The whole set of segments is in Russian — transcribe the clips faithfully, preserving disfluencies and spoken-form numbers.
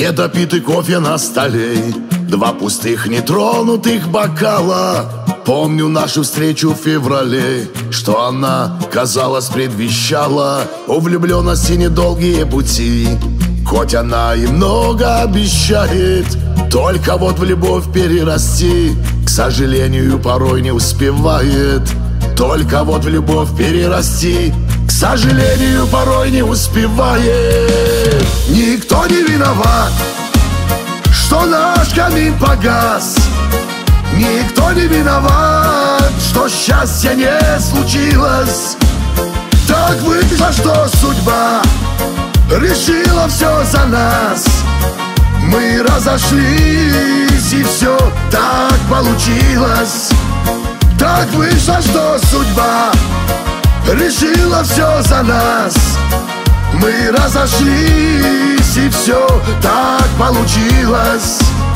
Недопитый кофе на столе, два пустых нетронутых бокала. Помню нашу встречу в феврале, что она, казалось, предвещала у влюбленности недолгие пути. Хоть она и много обещает, только вот в любовь перерасти, к сожалению, порой не успевает. Только вот в любовь перерасти, к сожалению, порой не успевает. Никто не виноват, что наш камин погас. Никто не виноват, что счастья не случилось. Так вышло, что судьба решила все за нас. Мы разошлись, и все так получилось. Так вышло, что судьба решила все за нас. Мы разошлись, и все так получилось.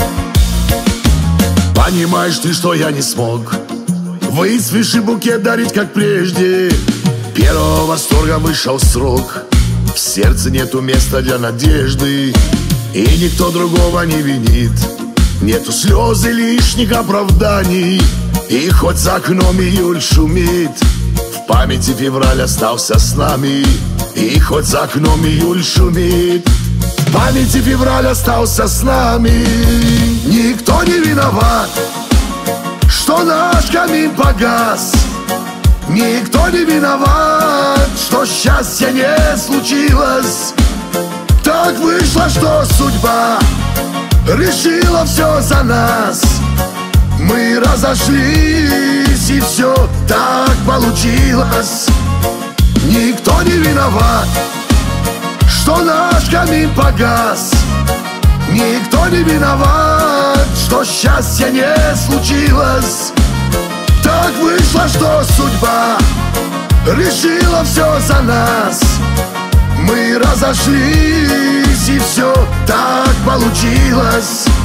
Понимаешь ты, что я не смог выцветший букет дарить, как прежде. Первого восторга вышел срок, в сердце нету места для надежды, и никто другого не винит. Нету слез и лишних оправданий, и хоть за окном июль шумит, в памяти февраль остался с нами. И хоть за окном июль шумит, в памяти февраль остался с нами. Никто не виноват, что наш камин погас. Никто не виноват, что счастья не случилось. Так вышло, что судьба решила все за нас. Мы разошлись, и все так получилось. Никто не виноват, что наш камин погас. Никто не виноват, что счастья не случилось. Так вышло, что судьба решила все за нас. Мы разошлись, и все так получилось.